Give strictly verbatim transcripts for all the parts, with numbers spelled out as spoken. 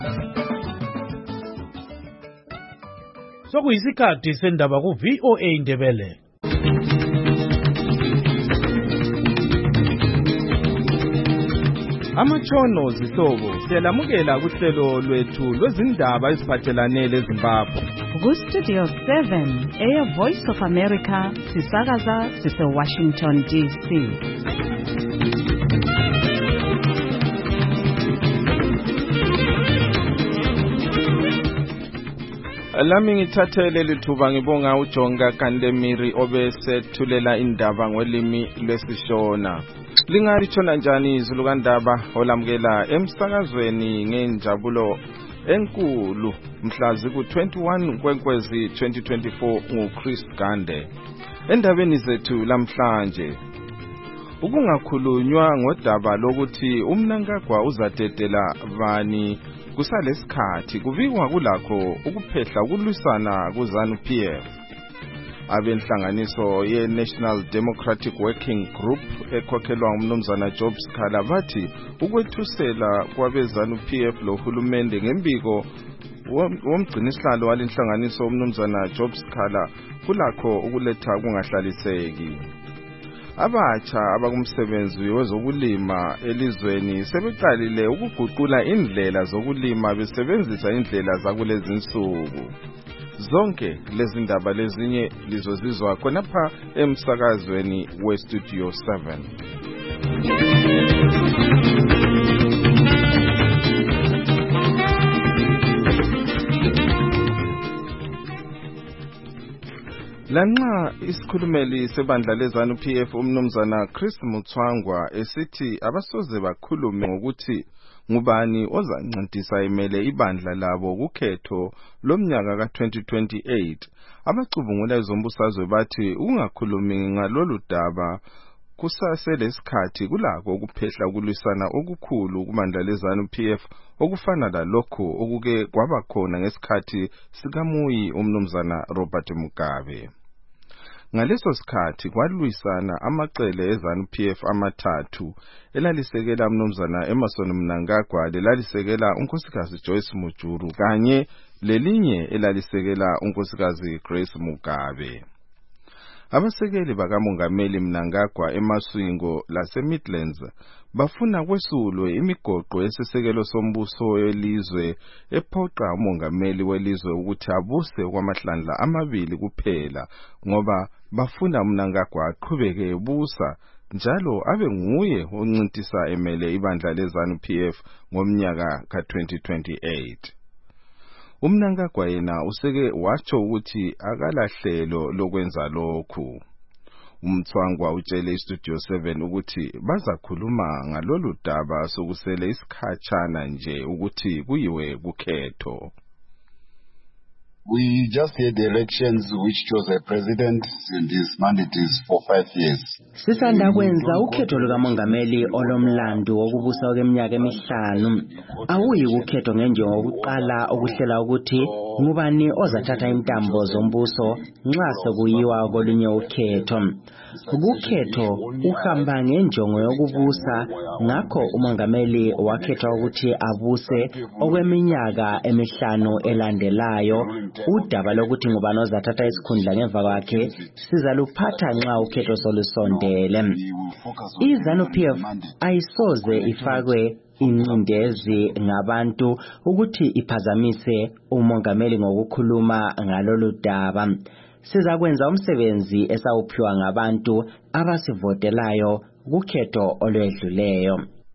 Sokuyisikhathi sendaba ku V O A Indebele. Amatshono zihlobo siyalamukela kuhlelo lwethu lwezindaba eziphathelane leZimbabwe. Ku Studio seven, Air Voice of America, sisakaza sise Washington D C. Lami ngithathele lithuba ngibonga uJonga Kandemiri obesethulela indaba ngolimi lwesiShona. Lingalithona njani izulu kandaba olamukela emsakazweni ngenjabulo enkulu mhla ziku twenty-one Nkwenkwezi twenty twenty-four nguChris Gande. Endabeni zethu lamhlanje ukungakhulunywa ngodaba lokuthi uMnangagwa uzadedela bani kusalesikhathi kubikwa kulakho ukuphehla ukulwisana kuZANU P F. Abenhlanganiso ye-National Democratic Working Group ekhokhelwa umnumzana Job Sikhala bathi ukwethusela kwabeZANU P F lohulumende ngembiko womgcinisihlalo walenhlanganiso umnumzana Job Sikhala kulakho ukuletha kungahlaliseki. Abatsha abakumsebenzi wezokulima elizweni sebeqalile ukuguqula indlela zokulima besebenzisa indlela zakulezi insuku. Zonke lezi ndaba lezinye lizozizwa khonapha emsakazweni weStudio seven. Lanxa isikhulumeli sebandla leZANU P F umnumzana Chris Mutswangwa esithi abasoze bakhulume ngokuthi ngubani ozancintisa imele ibandla labo kukhetho lomnyaka ka twenty twenty-eight, abacubungula ezombusazwe bathi ungakhulumi ngalolu daba kusaselesikhathi kulako ukuphehla ukulwisana okukhulu kubandla leZANU P F okufana lalokho okuke kwabakhona ngesikhathi sikaMuyi umnumzana Robert Mugabe. Ngaleso sikhathi kwalwisana amaqele eZANU P F amathathu elalisekela umnumzana Emmerson Mnangagwa, lelalisekela unkosikazi Joyce Mujuru kanye lelinye elalisekela unkosikazi Grace Mugabe. Abasekeli bakamongameli Mnangagwa eMaswingo laseMidlands bafuna kwesulwe imigoqo esisekelo sombuso welizwe ephoqa umongameli welizwe ukuthi abuse kwamahlandla amabili kuphela ngoba bafuna Mnangagwa aqhubeke ebusa njalo abe nguye oncintisa emele ibandla leZANU P F ngomnyaka ka twenty twenty-eight. uMnangagwa yena useke watsho ukuthi akalahlelo lokwenza lokhu. Umthwangwa utshele iStudio seven ukuthi bazakhuluma ngalolu daba sokusele isikhatshana nje ukuthi kuyiwe kukhetho. We just had the elections which chose a president and his mandate is for five years. Sisanda kwenza ukhetho lukamongameli olomlando wokubusa kweminyaka emihlanu. Awuyi ukhetho ngenjongo yokuqala okuhlela ukuthi ngubani ozathatha intambo zombuso nxa sekuyiwa kolunye ukhetho. Ukukhetho uhamba ngenjongo yokubusa, ngakho umongameli wakhethwa ukuthi abuse okweminyaka emihlanu elandelayo. Udaba lokuthi ngubani ozathatha isikhundla ngemva kwakhe sizaluphatha nxa ukhetho solusondele. iZANU P F ayisoze ifakwe incindezi ngabantu ukuthi iphazamise umongameli ngokukhuluma ngalolu daba. Siza kwenza umsebenzi esawuphiwa ngabantu abasivotelayo kukhetho olwedluleyo.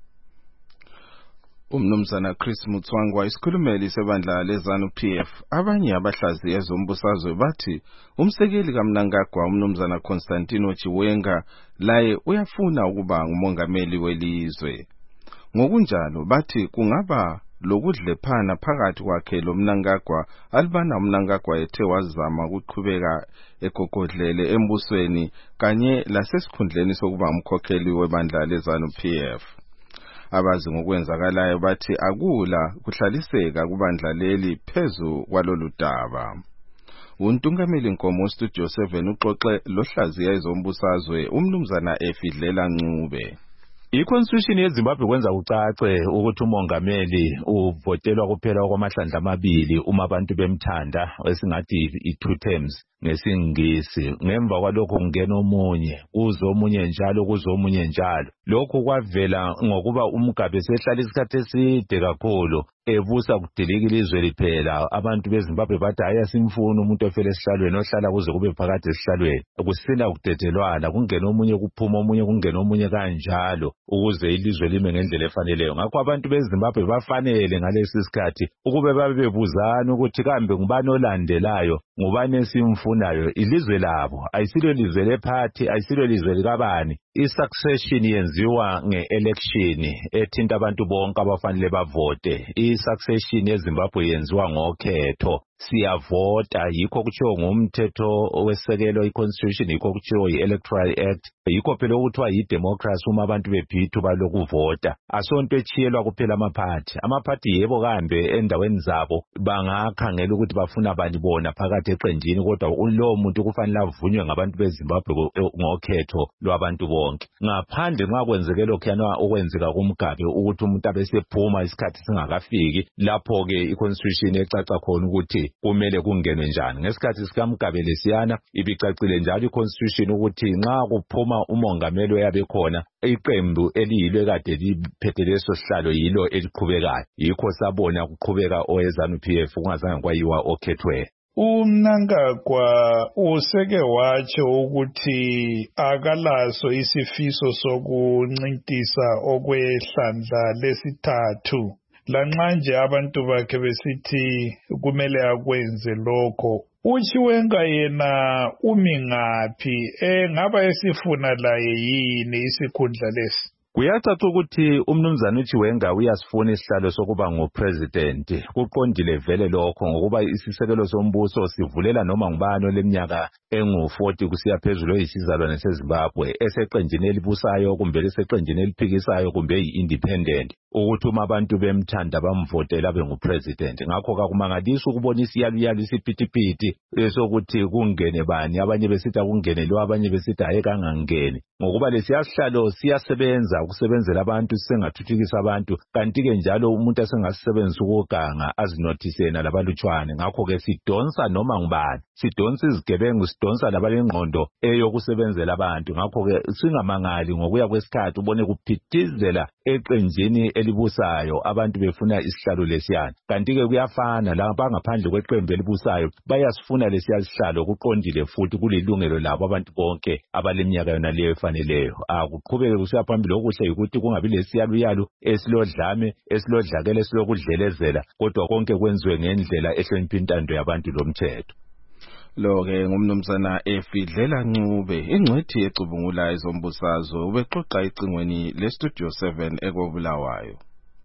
Umnumzana Chris Mutswangwa isikhulumeli sebandla leZANU P F. Abanye abahlazi ezombusazwe bathi umsekeli kaMnangagwa umnumzana Constantino Chiwenga laye uyafuna ukuba ngumongameli welizwe. Ngokunjalo bathi kungaba lokudlephana phakathi kwakhe loMnangagwa albana uMnangagwa ethe wazama ukuqhubeka egogodlele embusweni kanye lasesikhundleni sokuba umkhokheli webandla leZANU P F. Abazi ngokwenzakalayo bathi akula kuhlaliseka kubandla leli phezu kwalolu daba. Untungameli Nkomo Studio seven uxoxe lohlaziya ezombusazwe umnumzana Efidlela Ncube. I-Constitution yeZimbabwe kwenza kucace ukuthi umongameli uvotelwa kuphela okwamahlandla amabili uma abantu bemthanda, esingathi i-two terms ngesingisi. Ngemva kwalokho kungena omunye, kuze omunye njalo, kuze omunye njalo. Lokhu kwavela ngokuba uMugabe sehlala isikhathi eside kakhulu ebusa kudilika ilizwe liphela. Abantu beZimbabwe bathi hayi asimfuni umuntu ofela esihlalweni, ohlala kuze kube phakathi esihlalweni. Kusina kudedelwana, kungena omunye kuphuma omunye, kungena omunye kanjalo ukuze ilizwe lime ngendlela efaneleyo. Ngakho abantu beZimbabwe bafanele ngalesi sikhathi ukube babebuzana ukuthi kambe ngubani olandelayo, ngubani esimfunayo. Ilizwe labo ayisilo lizwe lephathi, ayisilo lizwe likabani. I-succession yenziwa nge-election ethinta abantu bonke abafanele bavote. I-succession yeZimbabwe yenziwa ngokhetho. Siyavota, yikho kutshiwo ngumthetho owesekelo i-Constitution, yikho kutshiwo yi-Electoral Act, yikho phela okuthiwa yi-democracy uma abantu bephithi balokuvota. Asonto etshiyelwa kuphela amaphathi. Amaphathi yebo kambe endaweni zabo bangakhangela ukuthi bafuna bani bona phakathi eqenjini, kodwa ulowo muntu kufanele avunywe ngabantu beZimbabwe ngokhetho lwabantu bonke. Ngaphandle nxa kwenzeke lokhuyana okwenzeka kuMugabe ukuthi umuntu abesephuma isikhathi singakafiki, lapho-ke i-Constitution ecaca khona ukuthi kumele kungenwe njani. Ngesikhathi sikaMugabe lesiyana ibicacile njalo i-Constitution ukuthi nxa kuphuma umongameli oyabe khona, iqembu eliyilo ekade liphethe leso sihlalo yilo eliqhubekayo. Yikho sabona kuqhubeka owe-ZANU P F kungazange kwayiwa okhethwe. uMnangagwa useke watsho ukuthi akalaso isifiso sokuncintisa okwehlandla lesithathu. Lanxa nje abantu bakhe besithi kumele akwenze lokho, uChiwenga yena umi ngaphi? Engaba esifuna laye yini isikhundla lesi? Kuyacaca ukuthi umnumzana uChiwenga uyasifuna isihlalo sokuba ngupresident. Kuqondile vele lokho ngokuba isisekelo sombuso sivulela noma ngubani oleminyaka engu forty kusiya phezulu oyisizalwane seZimbabwe eseqenjini elibusayo kumbe eseqenjini eliphikisayo kumbe yi-independent, ukuthi uma abantu bemthanda bamvotela abe ngupresident. Ngakho kakumangalisi ukubona isiyaluyalu isiphithiphithi esokuthi kungene bani, abanye besithi akungene lo, abanye besithi hayi kangangeni, ngokuba lesiyasihlalo siyasebenza ukusebenzela abantu, sisengathuthukisa abantu, kanti-ke njalo umuntu asengasebenzisa ukuganga azinothisena labalutshwane. Ngakho-ke sidonsa noma ngubani, sidonsa izigebengu, sidonsa labalengqondo eyokusebenzela abantu. Ngakho-ke singamangali ngokuya kwesikhathi ubone kuphithizela eqenjini elibusayo abantu befuna isihlalo lesiyana, kanti-ke kuyafana laba ngaphandle kweqembu elibusayo bayasifuna lesiyasihlalo. Kuqondile futhi kulilungelo labo abantu bonke abaleminyaka yona leyo efaneleyo. Akuqhubeke kusiya phambili. Okuhle ukuthi kungabi lesiyaluyalu esilodlame, esilodlakela, esilokudlelezela, kodwa konke kwenziwe ngendlela ehlonipha intando yabantu lomthetho. Lo-ke ngumnumzana Efidlela Ncube, ingcwethi yecubungula ezombusazwe, ubexoxa icingweni leStudio seven ekobulawayo.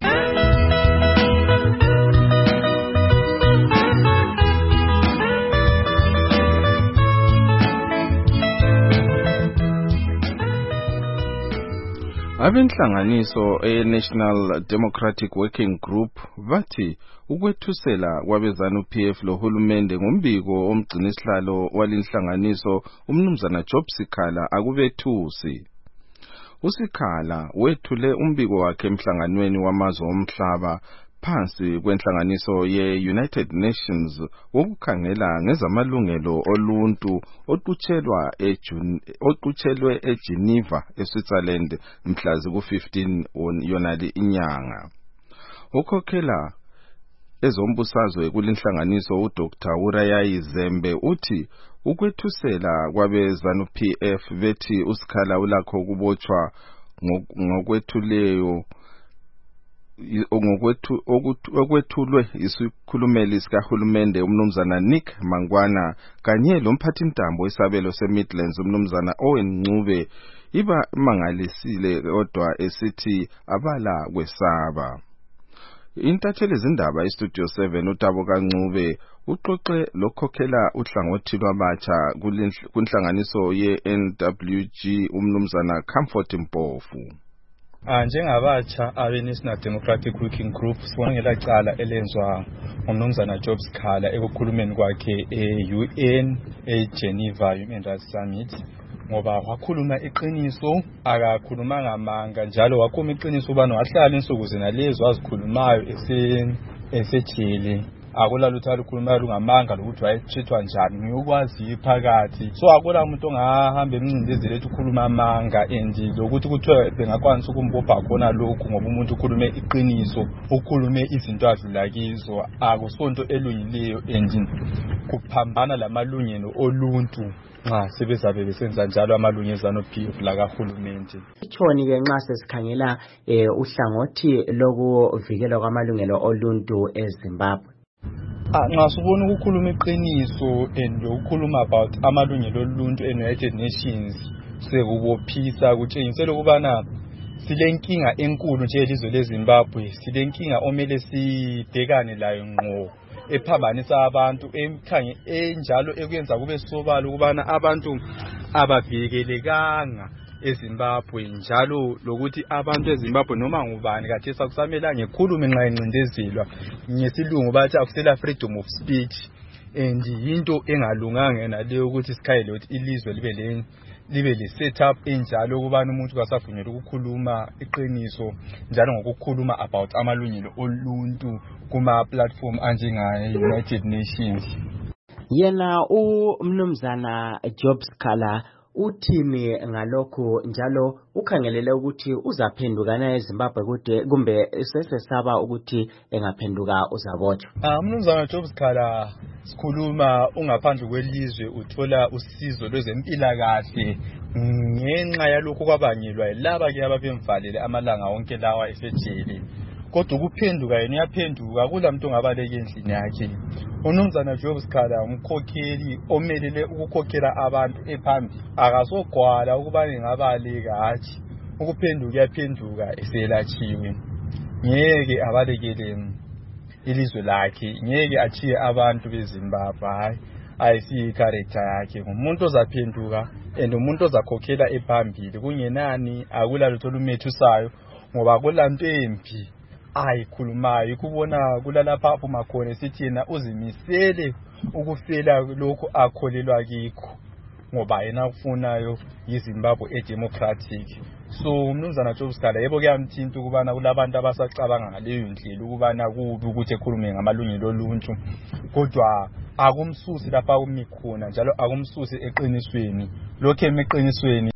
Abenhlanganiso e-National Democratic Working Group bathi ukwethusela kwabe-ZANU P F lohulumende ngombiko omgcinisihlalo walinhlanganiso umnumzana Job Sikhala akubethusi. uSikhala wethule umbiko wakhe emhlanganweni wamazwe omhlaba phansi kwenhlanganiso ye-United Nations wokukhangela ngezamalungelo oluntu oqutshelwa oqutshelwe eGeneva eSwitzerland mhla ziku-fifteen yonali inyanga. Ukhokhela ezombusazwe kulinhlanganiso uDoctor Urayayi Zembe uthi ukwethusela kwabe-ZANU P F bethi uSikhala ulakho ukubotshwa ngokwethuleyo ngokwethu okwethulwe isikhulumeli sikahulumende umnumzana Nick Mangwana kanye lomphathintambo wesabelo seMidlands umnumzana Owen Ncube iba mangalisile kodwa esithi abala kwesaba. Intatheli zindaba iStudio seven uTabo kaNcube uxoxe lokhokhela uhlangothi lwabatsha kunhlanganiso ye-N W G umnumzana Comfort Mpofu. Ah njengabatsha abe-National Democratic Working Group sibonela cala elenzwa ngumnumzana Job Sikhala ekukhulumeni kwakhe e-U N e-Geneva Human Rights Summit ngoba wakhuluma iqiniso akakhuluma ngamanga njalo wakhuluma iqiniso ubani wahlala insuku zena lezo wazikhulumayo esejele akulalutho alukhulumayo lungamanga lokuthi wayethethwa njani ngiyokwazi phakathi so akula umuntu ongahamba emncindezele ethi ukhuluma amanga endi lokuthi kuthiwa bengakwanisa ukumbopha khona lokhu ngoba umuntu ukhulume iqiniso ukhulume izinto adlula kizo akusonto elungileyo endi kuphambana lamalungelo oluntu nxa sebezabe besenza njalo amalungelo eZANU-P F la kahulumende. Itshoni ke nxa sesikhangela uhlangothi lokuvikelwa kwamalungelo oluntu eZimbabwe. Nxa subona ukukhuluma iqiniso and ukukhuluma about amalungelo oluntu e-United Nations sekubophisa kutshengisela ukubana silenkinga enkulu nje elizwe leZimbabwe silenkinga omele sibhekane layo ngqo ephambanisa abantu emkhange enjalo ekuyenza kube sobala ukubana abantu abavikelekanga eZimbabwe njalo lokuthi abantu eZimbabwe noma ngubani kathi sakusamela ngekhulume nxa encindezelwa ngesilungu bathi akusela freedom of speech and into engalunganga naleyo ukuthi sikhayele ukuthi ilizwe libe le libe le setup enjalo ukubana umuntu kasavunyelwa ukukhuluma iqiniso njalo ngokukhuluma about amalungelo oluntu kuma platform anjenga United Nations. Yena uMnumzana Job Sikhala uthini ngalokho njalo ukhangelele ukuthi uzaphendukana eZimbabwe kude kumbe sesesaba ukuthi engaphenduka uzabotshwa? Ah Mnumzana Job Sikhala sikhuluma ungaphandle kwelizwe uthola usizo lwezempilakahle ngenxa yalokho kwabanyelwa laba ke ababemvalele amalanga wonke lawa esejele kodwa ukuphenduka yena yaphenduka kulamuntu ongabaleka endlini yakhe. Umnumzana Job Sikhala umkhokheli omelele ukukhokhela abantu ephambili akasogwala ukubana ngabaleka hathi ukuphenduka yaphenduka eselatshiwe ngeke abalekele ilizwe lakhe ngeke achiye abantu beZimbabwe hayi ayisi character yakhe umuntu ozaphenduka and umuntu ozakhokhela ephambili kungenani akulalutho lumethusayo ngoba kulanto empi ayikhulumayo kubona kulalapha aphuma khona sithi yena uzimisele ukufela lokho akholelwa kikho ngoba yena ufunayo yiZimbabwe edemocratic. So umnumzana Job Sikhala yebo kuyamthinta ukubana kulabantu abasacabanga ngaleyo ndlela ukubana kubi ukuthi ekhulume ngamalungelo oluntu kodwa akumsusi lapha kumikhona njalo akumsusi eqinisweni lokho emeqinisweni.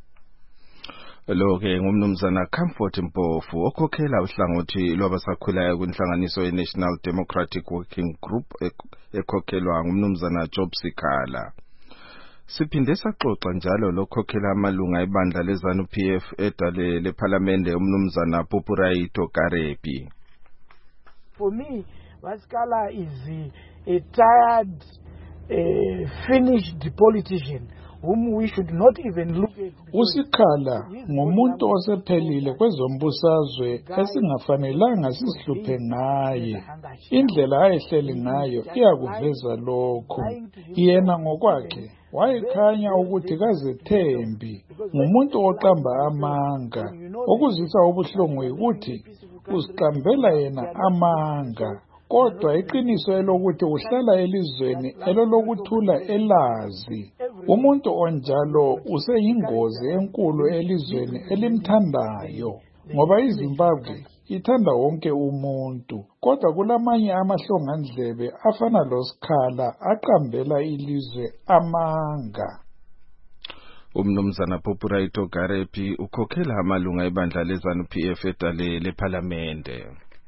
Lo ke ngumnumzana Comfort Mpofu okhokhela uhlangothi lwabasakhulayo kwinhlanganiso ye-National Democratic Working Group ekhokhelwa ngumnumzana Job Sikhala. Siphinde saxoxa njalo lokhokhela amalunga ebandla leZANU-P F edale lePhalamende umnumzana Popuraito Karepi. For me, Sikhala is a tired, a finished politician whom we should not even look at. uSikhala ngumuntu osephelile kwezombusazwe esingafanelanga sisihluphe ngaye. Indlela ayehleli ngayo iyakuveza lokho. Yena ngokwakhe wayekhanya ukuthi kazethembi ngumuntu oqamba amanga. Okuzisa ubuhlungu ukuthi usiqambela yena amanga kodwa iqiniso elokuthi uhlala elizweni elolokuthula elazi. Umuntu onjalo useyingozi enkulu elizweni elimthandayo ngoba iZimbabwe ithanda wonke umuntu kodwa kulamanye amahlongandlebe afana loSikhala aqambela ilizwe amanga. Umnumzana Popuraito Karepi ukhokhela amalunga ebandla leZANU-P F edale lePhalamende.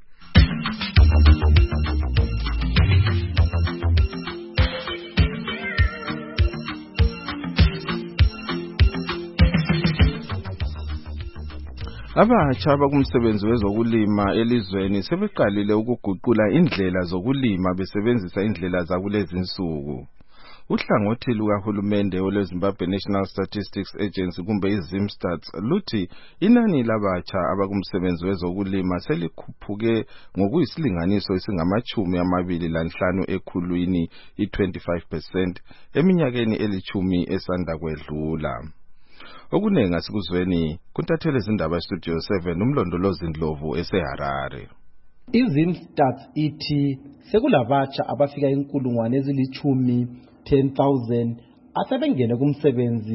Abatsha abakumsebenzi wezokulima elizweni sebeqalile ukuguqula indlela zokulima besebenzisa indlela zakulezi insuku. Uhlangothi lukahulumende olweZimbabwe National Statistics Agency kumbe iZimstats luthi inani labatsha abakumsebenzi wezokulima selikhuphuke ngokuyisilinganiso esingamachumi amabili lanhlanu ekhulwini i-twenty-five percent eminyakeni elithumi esanda kwedlula. Okunengi asikuzweni kuntathele izindaba Studio seven umlondolozi Ndlovu eseHarare. iZimstats ithi sekulabatsha abafika inkulungwane ezilichumi ten thousand asebengene kumsebenzi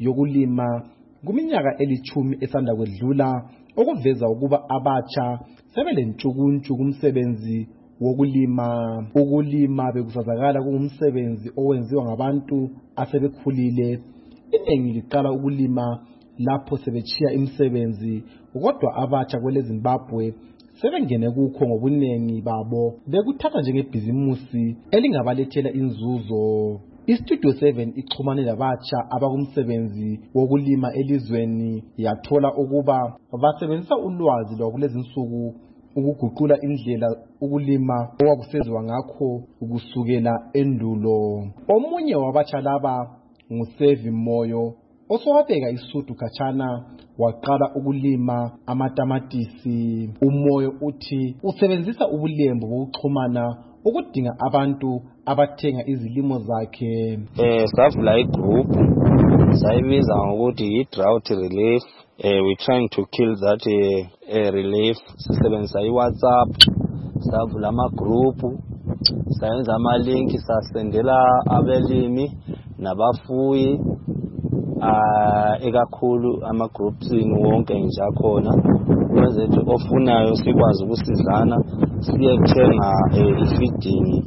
yokulima kuminyaka elithumi esanda kwedlula, okuveza ukuba abatsha sebelentshukuntshu kumsebenzi wokulima. Ukulima bekusazakala kungumsebenzi owenziwa ngabantu asebekhulile. Iningi liqala ukulima lapho sebechiya imisebenzi, kodwa abatsha kwele Zimbabwe sebengene kukho ngobunengi babo bekuthatha njengebhizimusi elingabalethela inzuzo. Istudio seven ixhumane labatsha abakumsebenzi wokulima elizweni yathola ukuba basebenzisa ulwazi lwakulezi nsuku ukuguqula indlela ukulima okwakusenziwa ngakho kusukela endulo. Omunye wabatsha laba nguSevi Moyo, osowabeka isudu khatshana waqala ukulima amatamatisi. Umoyo uthi usebenzisa ubulembu bokuxhumana ukudinga abantu abathenga izilimo zakhe. Eh savula igroup sayibiza ngokuthi i-drought relief. Uh, we're trying to kill that uh, uh, relief. Sisebenzisa i-WhatsApp, savula ama-group, sayenza ama-link, sasendela abelimi nabafuyi uh, ekakhulu ama-groupsini wonke nje akhona kwenze ukuthi ofunayo sikwazi ukusizana siye kuthenga i-feeding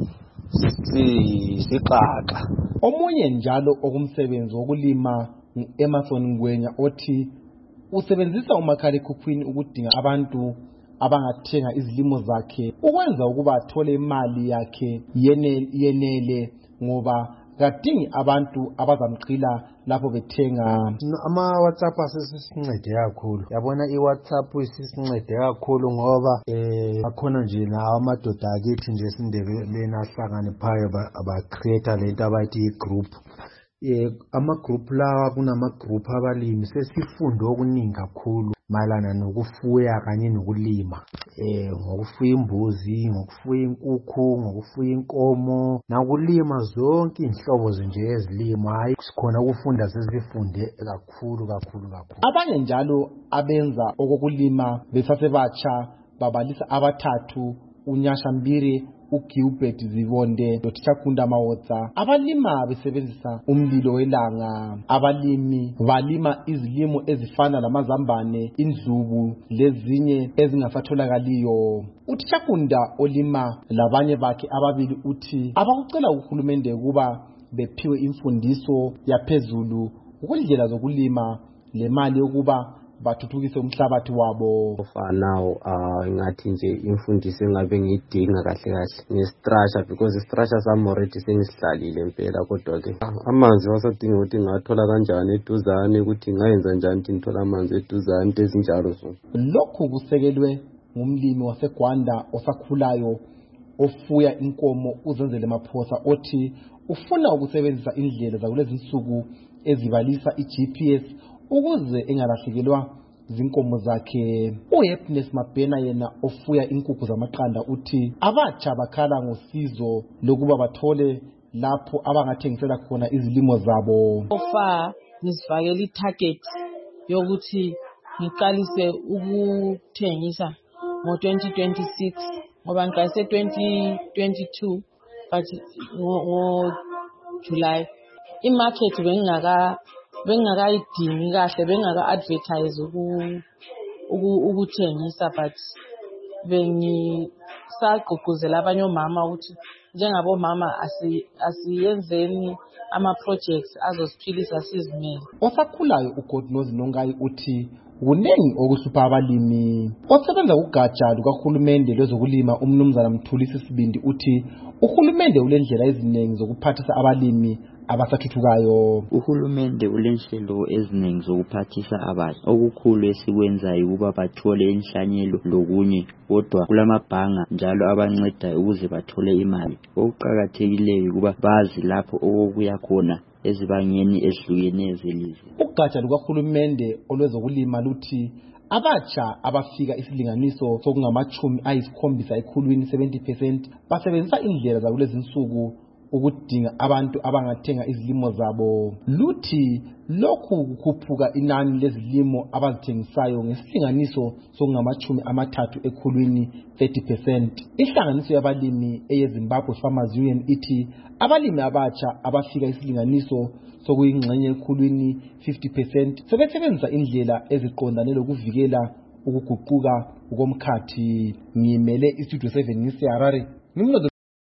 siqaqa. Omunye njalo okumsebenzi wokulima Emerson Ngwenya othi usebenzisa umakhalekhukhwini ukudinga abantu abangathenga izilimo zakhe ukwenza ukuba athole imali yakhe yenele, yenele ngoba kadingi abantu abazamqila lapho bethenga. Ama WhatsApp asisincede kakhulu. Yabona iWhatsApp isisincede kakhulu ngoba eh akhona nje na amadoda akithi nje sindebeleni ahlangane phayo aba create lento abayithi igroup. Eh ama group lawa kunama group abalimi sesifunde okuningi kakhulu malana nokufuya kanye nokulima. Eh ngokufuya imbuzi, ngokufuya inkukhu, ngokufuya inkomo, nakulima zonke inhlobo nje ezilimo. Hayi sikhona ukufunda sesifunde kakhulu kakhulu kakhulu. Abanye njalo abenza okokulima besasebatsha babalisa abathathu uNyasha Mbire, uGilbert Zibonde, Dotshakunda Mawotsa. Abalima besebenzisa umlilo welanga. Abalimi balima izilimo ezifana lamazambane, indlubu lezinye ezingasatholakaliyo. uTshakunda olima labanye bakhe ababili uthi abakucela uhulumende ukuba bephiwe imfundiso yaphezulu ukundlela zokulima lemali ukuba bathuthukise umhlabathi wabo. For now uh ngathi nje imfundiso engabe ngidinga kahle kahle ngestructure because istructure sami already sengisihlalile impela kodwa ke amanzi wasadinga ukuthi ngathola kanjani eduzane ukuthi ngayenza njani ukuthi ngithola amanzi eduzane ezinjalo so. Lokhu kusekelwe ngumlimi waseGwanda osakhulayo ofuya inkomo uzenzele maphosa othi ufuna ukusebenzisa indlela zakulezi insuku ezibalisa i-G P S ukuze engalahlekelwa zinkomo zakhe. uHappiness Mabhena yena ofuya inkukhu zamaqanda uthi abatsha bakhala ngosizo lokuba bathole lapho abangathengisela khona izilimo zabo. Ofa nisivakela itarget yokuthi ngiqalise ukuthengisa ngo twenty twenty-six ngoba ngiqalise twenty twenty-two but ngo July imarket bengaka bengakayidingi kahle bengaka advertise uku ukuthengisa but bengisagqugquzela abanye omama ukuthi njengabo mama asiyenzeni ama projects azosiphilisa sizimele. Osakhulayo uGodnozi Nongayi uthi kunengi okuhlupha abalimi. Osebenza kugatsha lukahulumende lwezokulima umnumzana Mthulisi Sibindi uthi uhulumende ulendlela eziningi zokuphathisa abalimi abasathuthukayo. Uhulumende ulenhlelo eziningi zokuphathisa abantu. Okukhulu esikwenzayo ukuba bathole inhlanyelo lokunye kodwa kulamabhanga njalo abancedayo ukuze bathole imali. Okuqhakathekileyo ukuba bazi lapho okuya khona ezibangeni ezihlukeneyo zelizwe. Ugatsha lukahulumende olwezokulima luthi abatsha abafika isilinganiso sokungamachumi ayisikhombisa ekhulwini seventy percent basebenzisa indlela zakulezi insuku ukudinga abantu abangathenga izilimo zabo. Luthi lokhu kukhuphuka inani lezilimo abazithengisayo ngesilinganiso sokungamachumi amathathu ekhulwini thirty percent. Inhlanganiso yabalimi eyeZimbabwe Farmers Union ithi abalimi abatsha abafika isilinganiso sokuyingxenye ekhulwini fifty percent sebesebenzisa indlela eziqondane lokuvikela ukuguquka ukomkhathi. Ngimele istudio seven ngiseHarare. Ngimlodo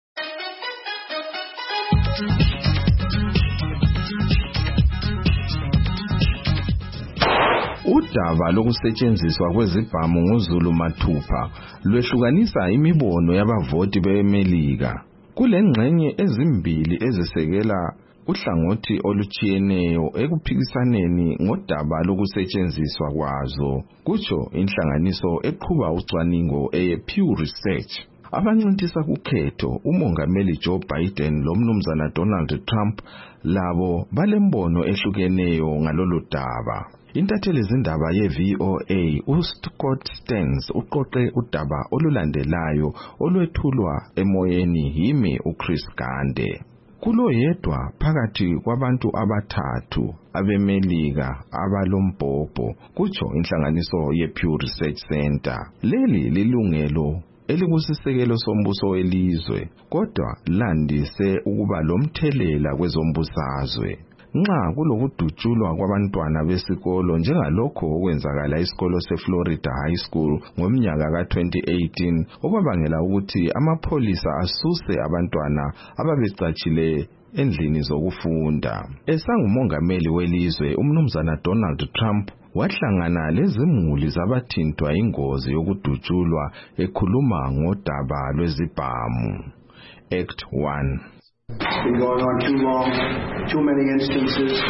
Udaba lokusetshenziswa kwezibhamu nguZulu Mathupha lwehlukanisa imibono yabavoti beMelika. Kulengxenye ezimbili ezisekela uhlangothi olutshiyeneyo ekuphikisaneni ngodaba lokusetshenziswa kwazo, kutsho inhlanganiso eqhuba ucwaningo eye Pew Research. Abancintisa kukhetho uMongameli Joe Biden loMnumzana Donald Trump labo balembono ehlukeneyo ngalolu daba. Intatheli zindaba ye-V O A uScott Stearns uqoqe udaba olulandelayo olwethulwa emoyeni yimi uChris Gande. Kulo yedwa phakathi kwabantu abathathu abeMelika abalombhobho, kutsho inhlanganiso ye-Pew Research Center. Leli lilungelo elikusisekelo sombuso welizwe, kodwa landise ukuba lomthelela kwezombusazwe. Nxa kulokudutshulwa kwabantwana besikolo njengalokho okwenzakala isikolo seFlorida High School ngomnyaka ka twenty eighteen, okwabangela ukuthi amapholisa asuse abantwana ababecatshile endlini zokufunda. Esangumongameli welizwe, uMnumzana Donald Trump wahlangana lezimuli zabathintwa ingozi yokudutshulwa ekhuluma ngodaba lwezibhamu. Act one. Been going on too long, too many instances.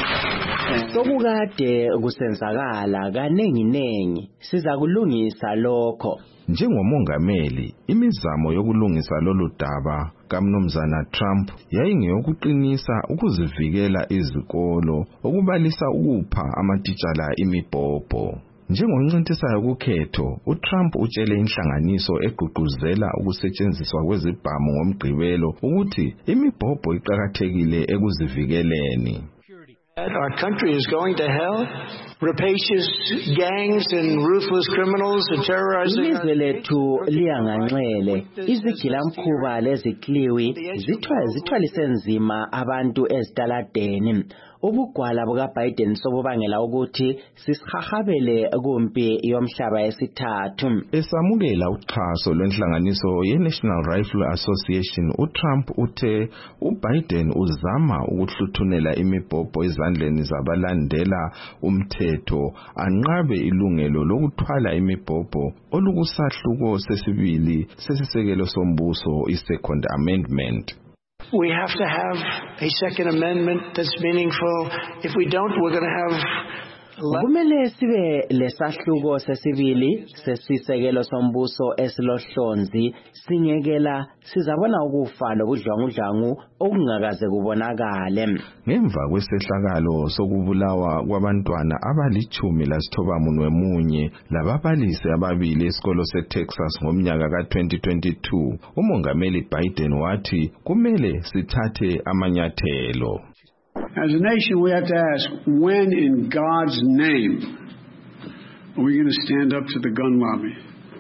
Sokukade kusenzakala kaningi nengi, siza kulungisa lokho. Njengomongameli, imizamo yokulungisa lolu daba kaMnumzana Trump yayingeyokuqinisa ukuzivikela izikolo, okubalisa ukupha amatitshala imibhobho. Njengoncintisayo kukhetho, uTrump utshele inhlanganiso egqugquzela ukusetshenziswa kwezibhamu ngomgqibelo ukuthi imibhobho iqhakathekile ekuzivikeleni. Our country is going to hell. Rapacious gangs and ruthless criminals are terrorizing. Ilizwe lethu liyanganxele, izigilamkhuba lezikliwi zithwalise nzima abantu ezitaladeni. Ubugwala bukaBiden sobubangela ukuthi sisihahabele kumpi yomhlaba esithathu. Esamukela uxhaso lwenhlanganiso ye-National Rifle Association, uTrump uthe uBiden uzama ukuhluthunela imibhobho ezandleni zabalandela umthetho anqabe ilungelo lokuthwala imibhobho olukusahluko sesibili sesisekelo sombuso, i-Second Amendment. We have to have a Second Amendment that's meaningful. If we don't, we're going to have kumele sibe lesahluko sesibili sesisekelo sombuso esilohlonzi, singekela sizabona ukufa lobudlwangudlwangu okungakaze kubonakale. Ngemva kwesehlakalo sokubulawa kwabantwana abalichumi lasithoba munwe munye lababalisi ababili esikolo seTexas ngomnyaka ka twenty twenty-two, uMongameli Biden wathi kumele sithathe amanyathelo. As a nation, we have to ask, when in God's name are we going to stand up to the gun lobby?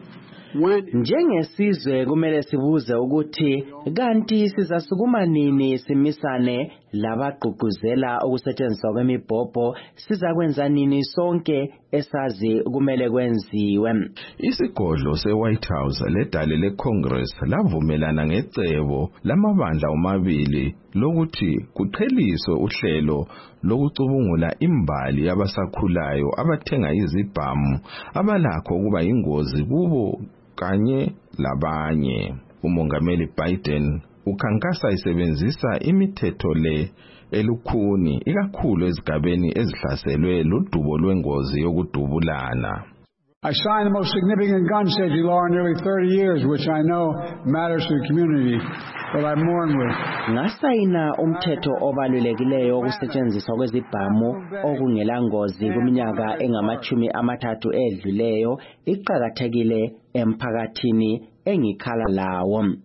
Njengesizwe kumele sibuze ukuthi kanti sizasukuma nini simisane labagqugquzela ukusetshenziswa kwemibhobho, sizakwenza nini sonke esazi kumele kwenziwe. Isigodlo se-White House ledale le-Congress lavumelana ngecebo lamabandla omabili lokuthi kuqheliswe uhlelo lokucubungula imbali yabasakhulayo abathenga izibhamu abalakho ukuba ingozi kubo kanye labanye. UMongameli Biden ukhankasa isebenzisa imithetho le elukhuni ikakhulu ezigabeni ezihlaselwe ludubo lwengozi yokudubulana. I signed the most significant gun safety law in nearly thirty years, which I know matters to the community that I mourn with. Ngasayina umthetho obalulekileyo wokusetshenziswa kwezibhamu okungela ngozi kuminyaka engamachumi amathathu edluleyo, iqhakathekile emphakathini engikhala lawo.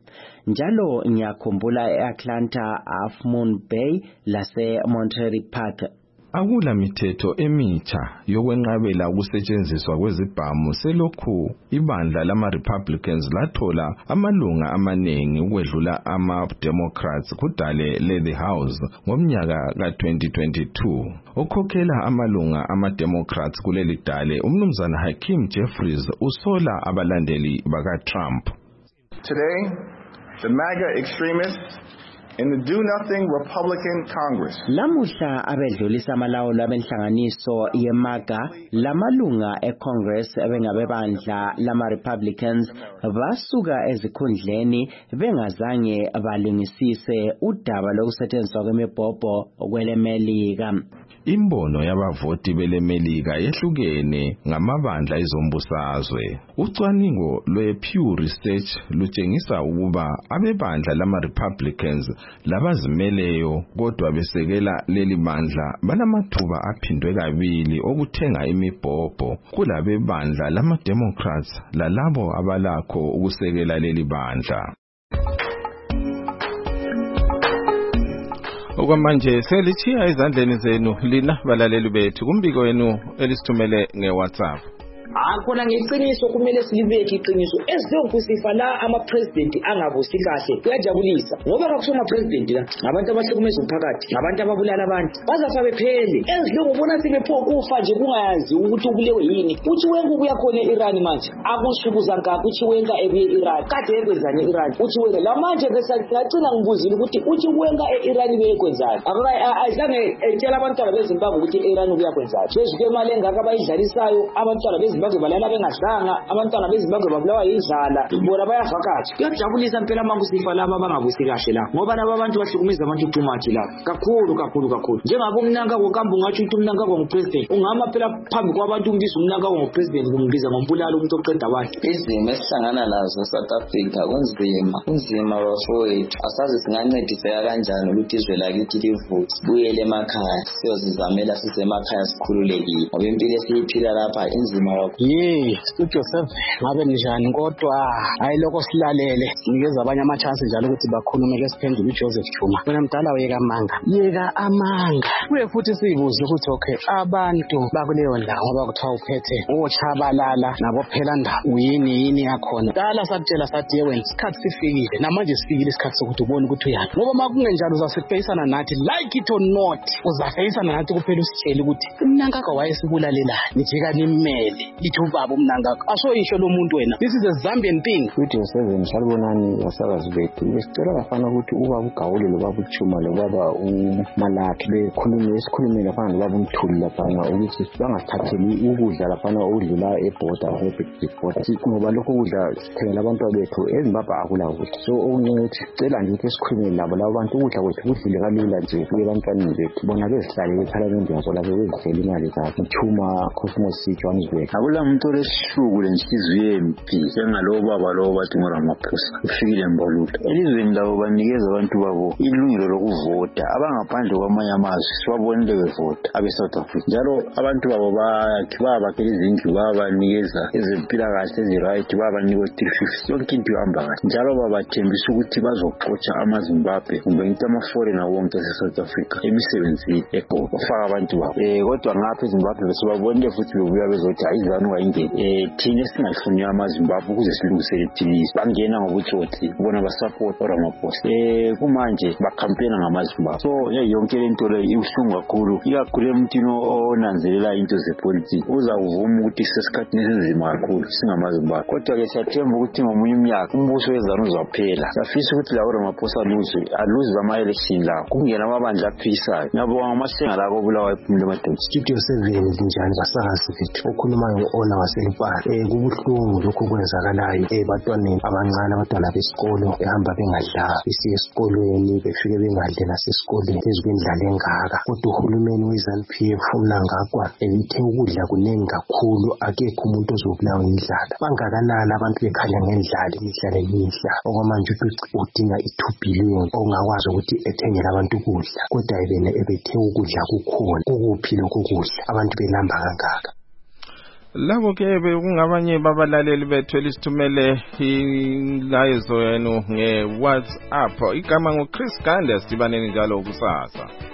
njalo ngiyakhumbula eAtlanta, Half Moon Bay lase Monterey Park. Akula mithetho emitsha yokwenqabela ukusetshenziswa kwezibhamu selokhu ibandla lama-Republicans lathola amalunga amaningi ukwedlula ama-Democrats kudale le-The House ngomnyaka ka twenty twenty-two. Okhokhela amalunga ama-Democrats kuleli dale, umnumzana Hakeem Jeffries usola abalandeli baka-Trump. Today, the MAGA extremists in the do-nothing Republican Congress. Lamuhla abedlulisa amalawulo abenhlanganiso yeMAGA lamalunga eCongress ebengabebandla lama-Republicans basuka ezikhundleni bengazange balungisise udaba lokusetshenziswa kwemibhobho kwelemelika. Imbono yabavoti belemelika yehlukene ngamabandla ezombusazwe. Ucwaningo lwe-Pew Research lutshengisa ukuba abebandla lama-Republicans labazimeleyo kodwa besekela leli bandla banamathuba aphindwe kabili okuthenga imibhobho kulabebandla lama-Democrats lalabo abalakho ukusekela leli bandla. Okwamanje selichiya ezandleni zenu lina balaleli bethu kumbiko wenu elisithumele ngeWhatsApp. Akona ngeqiniso kumele silibeke iqiniso ezizonkusifa la ama-president angabusi kahle kuyajabulisa ngoba kakusoma president la abantu abahlukumeza umphakathi abantu ababulala abantu bazafa bephele ezilongobona sebepho kufa nje kungayazi ukuthi ubulewe yini uthi wengu kuyakhona eIran manje akushukuza ngakho uthi wenga ebuye eIran kade yekwenzani eIran uthi wenga la manje besacina ngibuzile ukuthi uthi wenga eIran beyekwenzani ayidlange etshela abantwana bezimbabwe ukuthi eIran kuyakwenzani bezike imali engaka abayidlalisayo abantwana bezimbabwe balala bengadlanga abantwana bezimbabwe babulawa yindlala bona bayavakatsha kuyajabulisa impela mangusifa laba abangabusi kahle la ngoba laba abantu bahlukumeza abantu too much la kakhulu kakhulu kakhulu njengabo umnanga kokamba ungathi umuntu umnanga ngopresident ungama phela phambi kwabantu umbiza umnanga ngopresident kumbiza ngombulalo umuntu oqeda wakhe. Izimo esihlangana nazo South Africa kunzima kunzima bafowethu asazi singancediseka kanjani ukuthi izwe lakithi livuke buyele emakhaya siyozizamela sisemakhaya sikhululekile ngoba impilo esiyiphila lapha inzima. Ye studio seven ngabe njani kodwa hayi lokho silalele sinikeza abanye ama chance njalo ukuthi bakhulume ke siphendule uJoseph Chuma wena mdala weyeka amanga yeka amanga kuye futhi sibuze ukuthi okay abantu bakuleyo ndawo ngoba kuthiwa uphethe ochabalala nabo phela ndaba uyini yini yakhona dala satshela sathi yewe isikhathi sifikile namanje sifikile isikhathi sokuthi ubone ukuthi uyani ngoba makungenjalo uzasifeyisana nathi like it or not uzafeyisana nathi kuphela usitshela ukuthi umnankaka wayesibulalela nijika nimmele lithi ubaba umnangaka asoyisho lo muntu wena this is a Zambian thing. Studio seven salibonani wasakazi bethu besicela bafana ukuthi ubaba uGawule lo baba uChuma lo baba uMalaki bekhulume esikhulume lafana lo baba uMthuli lafana ukuthi bangasithatheli ukudla lafana udlula eborder ngoba ngoba lokho kudla sithengela abantu bethu eZimbabwe akula ukuthi so okunye sicela nje ukuthi sikhulume labo labo bantu ukudla kwethu kudlile kalula nje kuye abantwana bethu bona bezihlalele eParliament ngoba labo bezihlela imali zabo uChuma Cosmos Johannesburg akula muntu lesihluku lenhliziyo empi njengalo baba lo bathi ngoRamaphosa ufikile mbolulo elizweni labo banikeza abantu babo ilungelo lokuvota abangaphandle kwamanye amazwe sibabonile bevota abe South Africa njalo abantu babo bakhe babakhe izindlu babanikeza ezempilakahle eziright babanika three fifty yonke into ihamba kahle njalo babathembisa ukuthi bazoxotsha amaZimbabwe kumbe into ama-foreigner wonke ase-South Africa emisebenzini eGogo bafaka abantu babo eh kodwa ngapha eZimbabwe besibabonile futhi bebuya bezothi ayizani wayingeni eh thina singayifuniyo amaZimbabwe ukuze silungisele iphilisi bangena ngobutsotsi ubona basupport oRamaphosa eh kumanje bacampaigna ngamaZimbabwe so yonke lento le ibuhlungu kakhulu ikakhulu emntwini onanzelela into zepolitiki uzawuvuma ukuthi sesikhathini esinzima kakhulu singamaZimbabwe kodwa ke siyathemba ukuthi ngomunye umnyaka umbuso wezanu uzaphela siyafisa ukuthi lawo Ramaphosa aluze aluze ama-election lawo kungena amabandla aphisayo nabo amasenga la kobulawa ephumule emadodeni. Studio seven linjani basakazi bethu okhulumayo ngo-Ona waseLupane eh kubuhlungu lokho kwenzakalayo eh bantwaneni abancane abantwana besikolo ehamba bengadlanga besiya esikolweni befike bengadle nasesikoleni ezikindlala engaka kodwa uhulumeni we-ZANU-P F umnangagwa elithe ukudla kunengi kakhulu akekho umuntu ozobulawa indlala bangakanani abantu bekhala ngendlala imihla nemihla okwamanje udinga i-two billion ongakwazi ukuthi ethengele abantu ukudla kodwa yena ebethe ukudla kukhona ukuphi lokho kudla abantu belamba kangaka. Labo ke bekungabanye babalaleli bethu elisithumele ilayezo yenu nge WhatsApp. Igama ngo Chris Gande, sibaneni njalo kusasa.